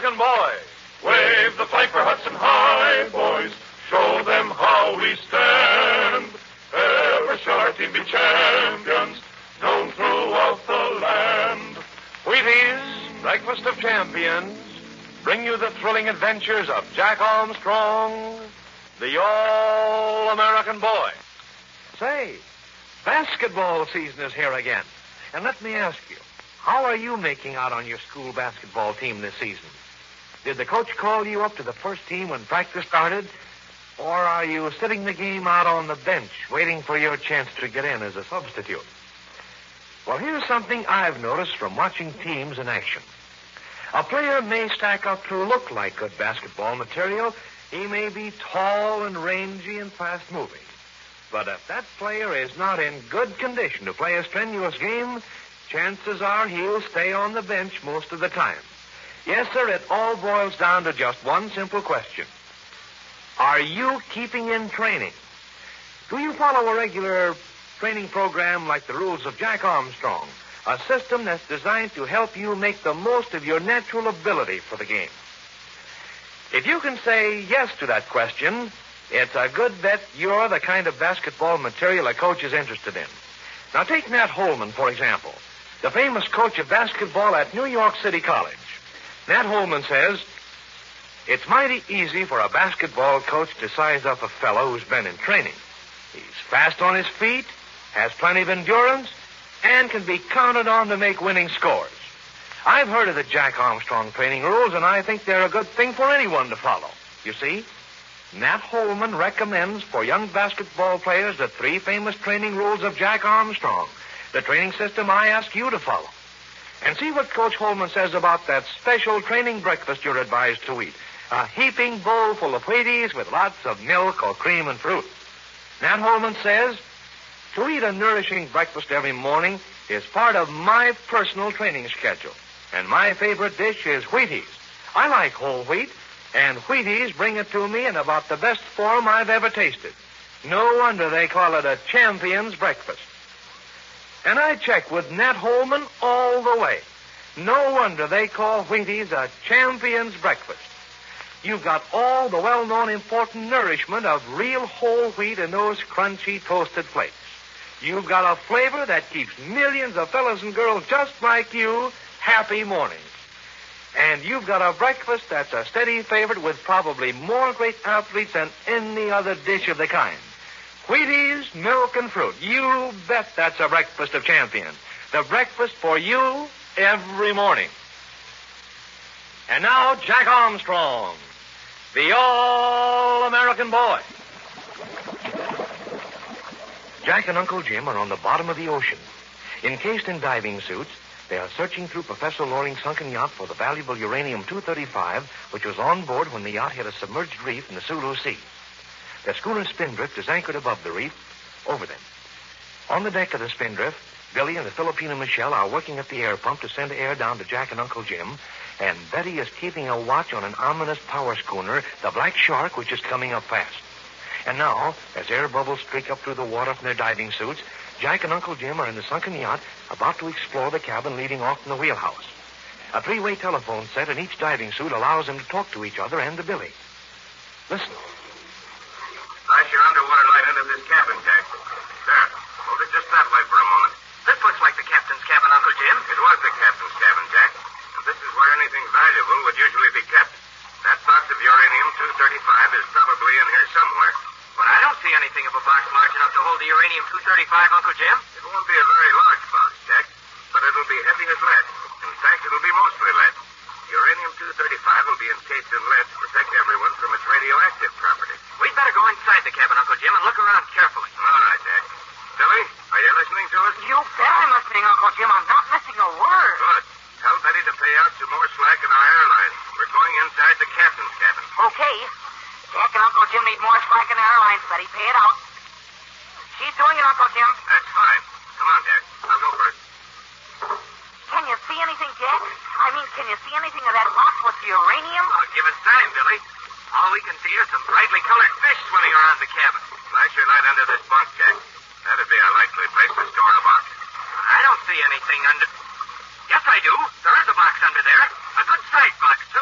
All-American Boy. Wave the flag for Hudson High, boys. Show them how we stand. Ever shall our team be champions, known throughout the land. Wheaties, Breakfast of Champions, bring you the thrilling adventures of Jack Armstrong, the All-American Boy. Say, basketball season is here again. And let me ask you, how are you making out on your school basketball team this season? Did the coach call you up to the first team when practice started? Or are you sitting the game out on the bench waiting for your chance to get in as a substitute? Well, here's something I've noticed from watching teams in action. A player may stack up to look like good basketball material. He may be tall and rangy and fast-moving. But if that player is not in good condition to play a strenuous game, chances are he'll stay on the bench most of the time. Yes, sir, it all boils down to just one simple question. Are you keeping in training? Do you follow a regular training program like the rules of Jack Armstrong, a system that's designed to help you make the most of your natural ability for the game? If you can say yes to that question, it's a good bet you're the kind of basketball material a coach is interested in. Now, take Nat Holman, for example, the famous coach of basketball at New York City College. Nat Holman says, it's mighty easy for a basketball coach to size up a fellow who's been in training. He's fast on his feet, has plenty of endurance, and can be counted on to make winning scores. I've heard of the Jack Armstrong training rules, and I think they're a good thing for anyone to follow. You see, Nat Holman recommends for young basketball players the 3 famous training rules of Jack Armstrong, the training system I ask you to follow. And see what Coach Holman says about that special training breakfast you're advised to eat. A heaping bowl full of Wheaties with lots of milk or cream and fruit. Nat Holman says, to eat a nourishing breakfast every morning is part of my personal training schedule. And my favorite dish is Wheaties. I like whole wheat, and Wheaties bring it to me in about the best form I've ever tasted. No wonder they call it a champion's breakfast. And I check with Nat Holman all the way. No wonder they call Wheaties a champion's breakfast. You've got all the well-known important nourishment of real whole wheat in those crunchy toasted flakes. You've got a flavor that keeps millions of fellas and girls just like you happy mornings. And you've got a breakfast that's a steady favorite with probably more great athletes than any other dish of the kind. Wheaties, milk, and fruit. You bet that's a breakfast of champions. The breakfast for you every morning. And now, Jack Armstrong, the All-American Boy. Jack and Uncle Jim are on the bottom of the ocean. Encased in diving suits, they are searching through Professor Loring's sunken yacht for the valuable uranium-235, which was on board when the yacht hit a submerged reef in the Sulu Sea. The schooner Spindrift is anchored above the reef, over them. On the deck of the Spindrift, Billy and the Filipino Michelle are working at the air pump to send air down to Jack and Uncle Jim, and Betty is keeping a watch on an ominous power schooner, the Black Shark, which is coming up fast. And now, as air bubbles streak up through the water from their diving suits, Jack and Uncle Jim are in the sunken yacht, about to explore the cabin leading off from the wheelhouse. A 3-way telephone set in each diving suit allows them to talk to each other and to Billy. Listen. Flash your underwater light into this cabin, Jack. There. Hold it just that way for a moment. This looks like the captain's cabin, Uncle Jim. It was the captain's cabin, Jack. And this is where anything valuable would usually be kept. That box of uranium-235 is probably in here somewhere. But I don't see anything of a box large enough to hold the uranium-235, Uncle Jim. It won't be a very large box, Jack, but it'll be heavy as lead. In fact, it'll be mostly lead. Uranium-235 will be encased in lead to protect everyone from its radioactive properties. We'd better go inside the cabin, Uncle Jim, and look around carefully. All right, Jack. Billy, are you listening to us? You bet I'm listening, Uncle Jim. I'm not missing a word. Good. Tell Betty to pay out some more slack in our airline. We're going inside the captain's cabin. Okay. Jack and Uncle Jim need more slack in the airlines, Betty. Pay it out. She's doing it, Uncle Jim. That's fine. Come on, Jack. I'll go first. Can you see anything, Jack? I mean, can you see anything of that box with the uranium? Oh, give us time, Billy. All we can see is some brightly colored fish swimming around the cabin. Flash your light under this bunk, Jack. That'd be a likely place to store a box. I don't see anything under... Yes, I do. There is a box under there. A good-sized box, too. I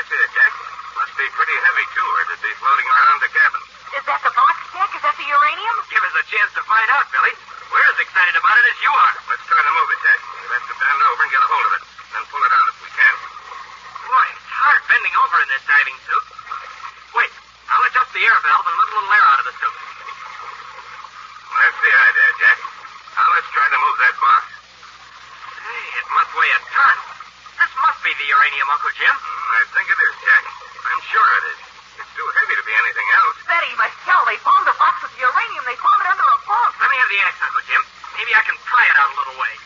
see it, Jack. Must be pretty heavy, too, or it'd be floating around the cabin. Is that the box, Jack? Is that the uranium? Give us a chance to find out, Billy. We're as excited about it as you are. Let's try to move it, Jack. We'll have to bend over and get a hold of it. Then pull it out if we can. Boy, it's hard bending over in this diving suit. Wait, I'll adjust the air valve and let a little air out of the suit. That's the idea, Jack. Now let's try to move that box. Hey, it must weigh a ton. This must be the uranium, Uncle Jim. I think it is, Jack. I'm sure it is. It's too heavy to be anything else. Betty, Michelle, they found the box with the uranium. They found it under a bunk. Let me have the axe, Uncle Jim. Maybe I can pry it out a little way.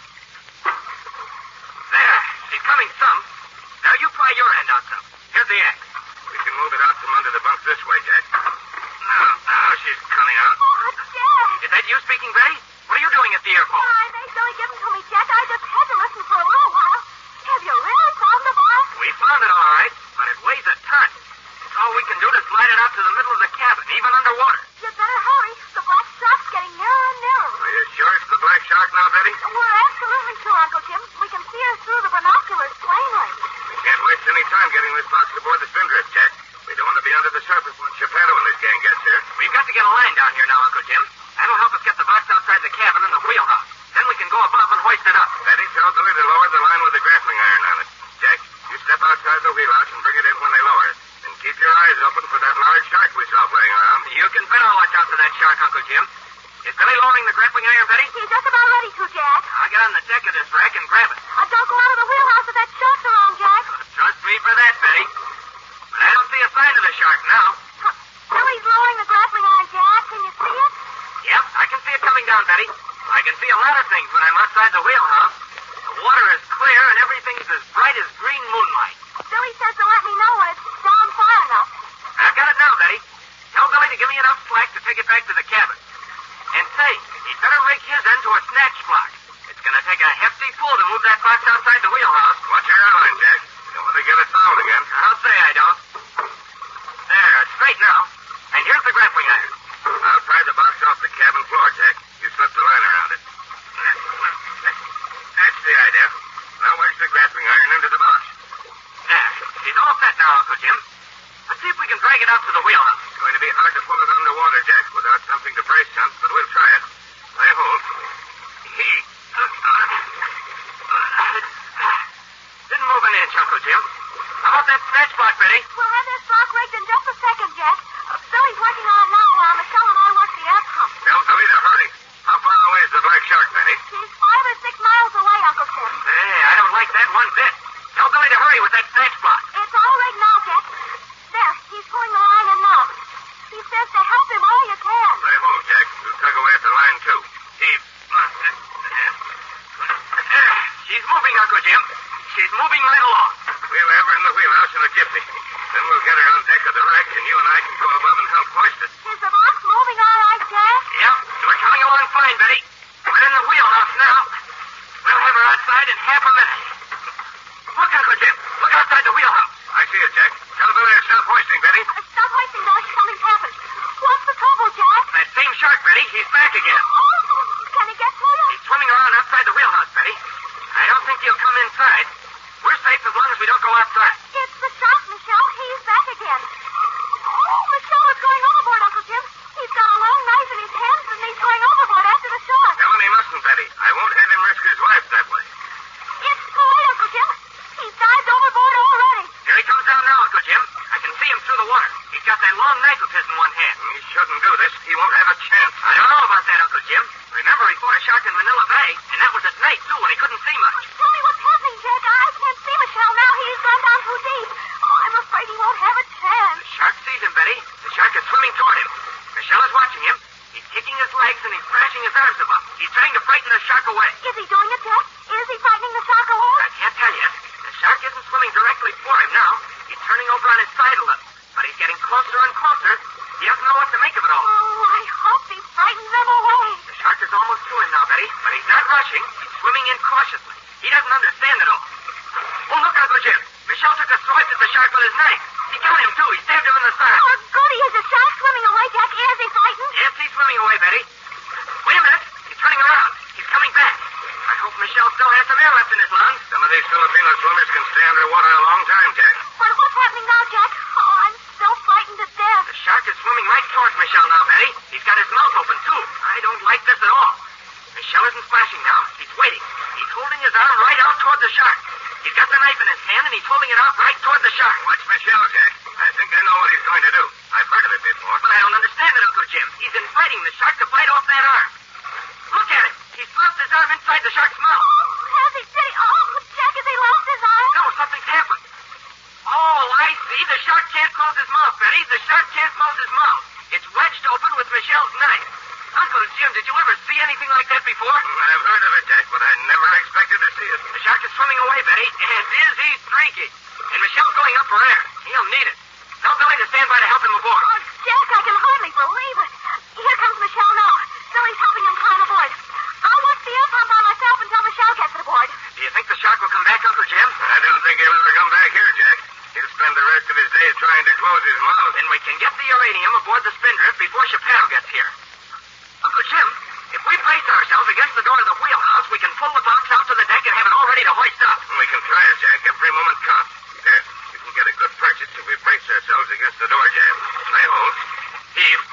There, she's coming some. Now you pry your end out some. Here's the axe. We can move it out from under the bunk this way, Jack. Now she's coming out. Oh, Jack. Is that you speaking, Betty? What are you doing at the airport? They don't give them to me, Jack. I just had to listen for a little while. Have you really found the box? We found it all right, but it weighs a ton. All we can do to slide it out to the middle of the cabin, even underwater. You better hurry. The black shark's getting nearer and nearer. Are you sure it's the black shark now, Betty? We're absolutely sure, Uncle Jim. We can see her through the binoculars plainly. We can't waste any time getting this box aboard the Spindrift, Jack. We don't want to be under the surface when Geppetto and his gang gets here. We've got to get a line down here now, Uncle Jim. That'll help us get the box outside the cabin and the wheelhouse. Then we can go above and hoist it up. Betty, tell Billy to lower the line with the grappling iron on it. Jack, you step outside the wheelhouse and bring it in when they lower it. And keep your eyes open for that large shark we saw playing around. You can bet I'll watch out for that shark, Uncle Jim. Is Billy lowering the grappling iron, Betty? He's just about ready to, Jack. I'll get on the deck of this rack and grab it. Don't go out of the wheelhouse if that shark's around, Jack. Trust me for that, Betty. But I don't see a sign of the shark now. Billy's lowering the grappling iron, Jack. Can you see it? Yep, I can see it coming down, Betty. I can see a lot of things when I'm outside the wheelhouse. The water is clear and everything's as bright as green moonlight. Billy says to let me know when it's down far enough. I've got it now, Betty. Tell Billy to give me enough slack to take it back to the cabin. And say, he'd better rig his end to a snatch block. It's going to take a hefty pull to move that box outside the wheelhouse. Watch your airline, Jack. You don't want to get it fouled again. I'll say I don't. There, it's straight now. And here's the grappling iron. I'll pry the box off the cabin floor, Jack. You slip the line around it. That's the idea. Now wedge the grappling iron into the box. There, he's all set now, Uncle Jim. Let's see if we can drag it out to the wheelhouse. It's going to be hard to pull it underwater, Jack, without something to brace on, but we'll try it. Lay hold. Didn't move an inch, Uncle Jim. How about that snatch block, Betty? We'll have this block rigged in just a second, Jack. Billy's working on it now while Michelle and I work the air pump. Tell Billy to hurry. How far away is the black shark, Betty? She's 5 or 6 miles away, Uncle Jim. Hey, I don't like that one bit. Tell Billy to hurry with that snatch block. It's all rigged now, Jack. There, he's pulling the line in now. He says to help him all you can. Lay hold, Jack. You tug away at the line, too. She's moving, Uncle Jim. She's moving right along. We'll have her in the wheelhouse in a jiffy. Then we'll get her on deck of the wreck, and you and I can go above and help hoist it. Is the box moving all right, Jack? Yep, we're coming along fine, Betty. We're in the wheelhouse now. We'll have her outside in half a minute. Look, Uncle Jim. Look outside the wheelhouse. I see it, Jack. Tell Billy to stop hoisting, Betty. Stop hoisting, Billy. Something's happened. What's the trouble, Jack? That same shark, Betty. He's back again. Oh, can he get to you? He's swimming around outside the wheelhouse, Betty. I don't think he'll come inside. We're safe as long as we don't go outside. It's the shark, Michelle. He's back again. Oh, Michelle is going overboard, Uncle Jim. He's got a long knife in his hands, and he's going overboard after the shark. Tell him he mustn't, Betty. I won't have him risk his life that way. It's too late, Uncle Jim. He's dived overboard already. Here he comes down now, Uncle Jim. I can see him through the water. He's got that long knife of his in one hand. He shouldn't do this. He won't have a chance. I don't know about that, Uncle Jim. Remember, he fought a shark in Manila Bay, and that was at night, too, when he couldn't see much. Tell me what's happening, Jack. I can't see Michelle now. He's gone down too deep. Oh, I'm afraid he won't have a chance. The shark sees him, Betty. The shark is swimming toward him. Michelle is watching him. He's kicking his legs and he's thrashing his arms about. He's trying to frighten the shark away. Is he doing it, Jack? Is he frightening the shark away? I can't tell you. The shark isn't swimming directly for him now. He's turning over on his side a little. But he's getting closer and closer. He doesn't know what to make of it all. Oh, I hope he frightens them away. The shark is almost to him now, Betty. But he's not rushing. He's swimming in cautiously. He doesn't understand it all. Oh, look, Uncle Jim. Michelle took a swipe at the shark with his knife. He got him, too. He stabbed him in the side. Oh, goody. Is the shark swimming away, Jack? Is he frightened? Yes, he's swimming away, Betty. Wait a minute. He's turning around. He's coming back. I hope Michelle still has some air left in his lungs. Some of these Filipino swimmers can stay underwater a long time, Jack. But what's happening happening now, Jack? Oh, I'm so frightened to death. The shark is swimming right towards Michelle now, Betty. He's got his mouth open, too. I don't like this at all. Michelle isn't splashing now. He's waiting. He's holding his arm right out toward the shark. He's got the knife in his hand, and he's holding it out right toward the shark. Watch Michelle, Jack. I think I know what he's going to do. I've heard of it before. But I don't understand it, Uncle Jim. He's inviting the shark to bite off that arm. Look at him. He's thrust his arm inside the shark's mouth. Has he? Did he? Oh, Jack, has he lost his arm? No, something's happened. Oh, I see. The shark can't close his mouth, Betty. The shark can't close his mouth. It's wedged open with Michelle's knife. Uncle Jim, did you ever see anything like that before? I've heard of it, Jack, but I never expected to see it. The shark is swimming away, Betty, and is he streaky? And Michelle's going up for air. He'll need it. Tell Billy to stand by to help him aboard. Oh, Jack, I can hardly believe it. Here comes Michelle now. Billy's helping him climb aboard. I'll watch the air pump by myself until Michelle gets it aboard. Do you think the shark will come back, Uncle Jim? I don't think he'll ever come back here, Jack. He'll spend the rest of his days trying to close his mouth. Then we can get the uranium aboard the Spindrift before Chappelle gets here. Uncle Jim, if we brace ourselves against the door of the wheelhouse, we can pull the box out to the deck and have it all ready to hoist up. We can try it, Jack. Every moment counts. Here, we can get a good purchase if we brace ourselves against the door jamb. I hold. Heave.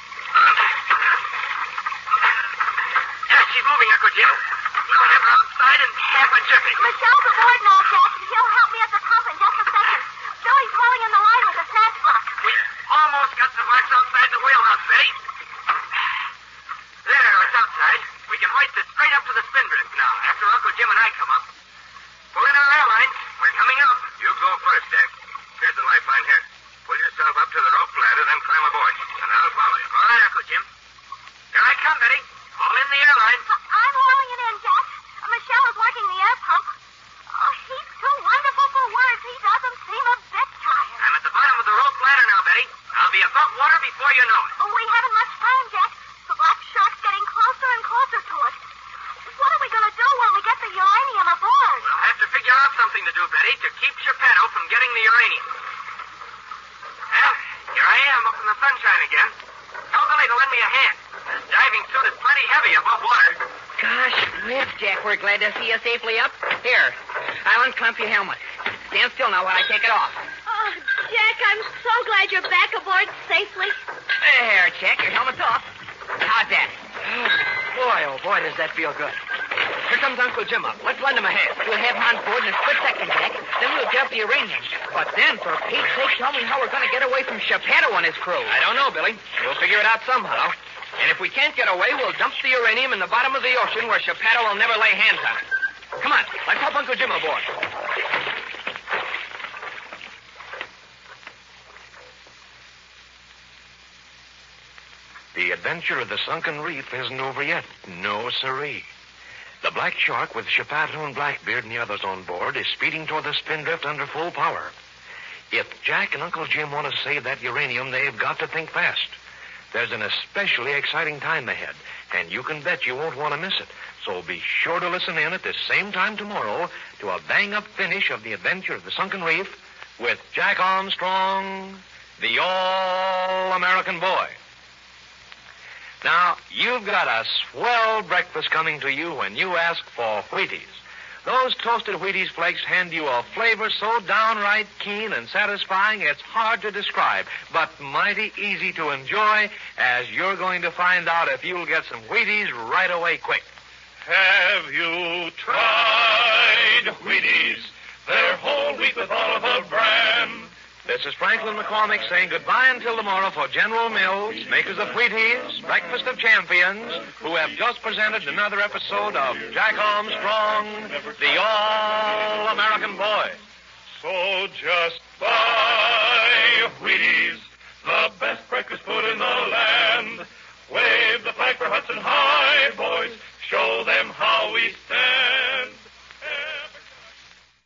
Yeah, she's moving, Uncle Jim. We'll have her outside in half a jiffy. Michelle's aboard now, Jack. He'll help me at the pump in just a second. Billy's holding in the line with the snatch block. We almost got the box outside the wheelhouse, Betty. There, it's outside. We can hoist it straight up to the Spindrift now, after Uncle Jim and I come up. Pull in our airline. We're coming up. You go first, Jack. Here's the lifeline here. Pull yourself up to the rope ladder, then climb aboard. And I'll follow you. All right, Uncle Jim. Here I come, Betty. All in the airline. I'm hauling it in, Jack. Michelle is working the air pump. Oh, he's too wonderful for words. He doesn't seem a bit tired. I'm at the bottom of the rope ladder now, Betty. I'll be above water before you know it. Oh, we haven't much time, Jack. The black shark's getting closer and closer to us. What are we going to do when we get the uranium aboard? We'll have to figure out something to do, Betty, to keep Geppetto from getting the uranium. Well, here I am up in the sunshine again. Tell Billy to lend me a hand. This diving suit is plenty heavy above water. Gosh, lift, Jack. We're glad to see you safely up. Here, I'll unclamp your helmet. Stand still now while I take it off. Oh, Jack, I'm so glad you're back aboard safely. There, Jack. Your helmet's off. How's that? Oh, boy, does that feel good. Here comes Uncle Jim up. Let's lend him a hand. We'll have him on board in a split second, Jack. Then we'll get up the uranium. But then, for Pete's sake, tell me how we're going to get away from Geppetto and his crew. I don't know, Billy. We'll figure it out somehow. And if we can't get away, we'll dump the uranium in the bottom of the ocean where Geppetto will never lay hands on it. Come on, let's help Uncle Jim aboard. The adventure of the sunken reef isn't over yet. No, siree. The Black Shark, with Geppetto and Blackbeard and the others on board, is speeding toward the Spindrift under full power. If Jack and Uncle Jim want to save that uranium, they've got to think fast. There's an especially exciting time ahead, and you can bet you won't want to miss it. So be sure to listen in at the same time tomorrow to a bang-up finish of the adventure of the sunken reef with Jack Armstrong, the All-American Boy. Now, you've got a swell breakfast coming to you when you ask for Wheaties. Those toasted Wheaties flakes hand you a flavor so downright keen and satisfying it's hard to describe, but mighty easy to enjoy, as you're going to find out if you'll get some Wheaties right away quick. Have you tried Wheaties? They're whole wheat with Oliver bran. This is Franklin McCormick saying goodbye until tomorrow for General Mills, makers of Wheaties, Breakfast of Champions, who have just presented another episode of Jack Armstrong, the All-American Boy. So just buy Wheaties, the best breakfast food in the